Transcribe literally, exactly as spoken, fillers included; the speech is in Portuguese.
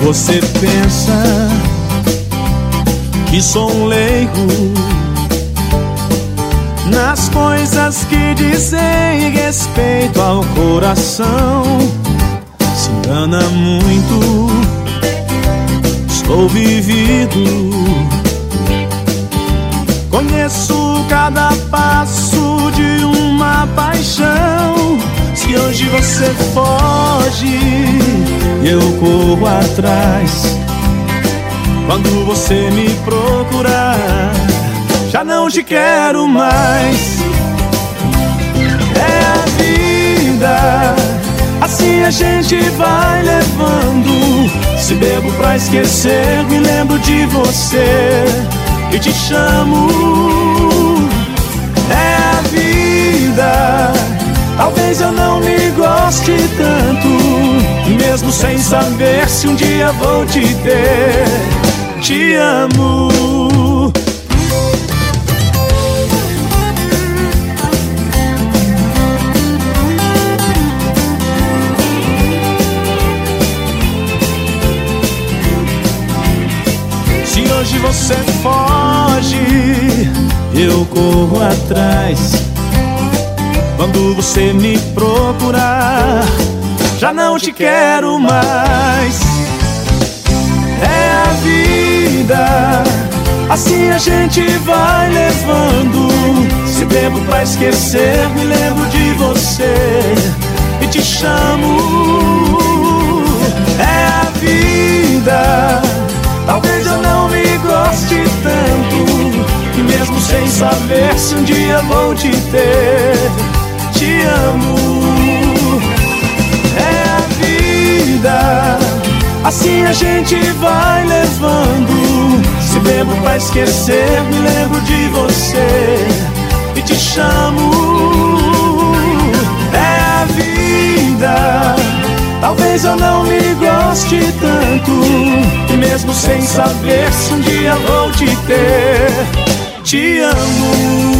Você pensa que sou um leigo nas coisas que dizem respeito ao coração. Se engana muito, estou vivido. Conheço cada passo de uma paixão. Se hoje você foge, eu corro atrás. Quando você me procurar, já não te quero mais. É a vida, assim a gente vai levando. Se bebo pra esquecer, me lembro de você e te chamo. É a vida, talvez eu não me goste tanto, mesmo sem saber se um dia vou te ter. Te amo. Se hoje você foge, eu corro atrás. Quando você me procurar, já não te quero mais. É a vida, assim a gente vai levando. Se bebo pra esquecer, me lembro de você e te chamo. É a vida, talvez eu não me goste tanto, e mesmo sem saber se um dia vou te ter, te amo. É a vida, assim a gente vai levando. Se bebo pra esquecer, me lembro de você e te chamo. É a vida, talvez eu não me goste tanto, e mesmo sem saber se um dia vou te ter, te amo.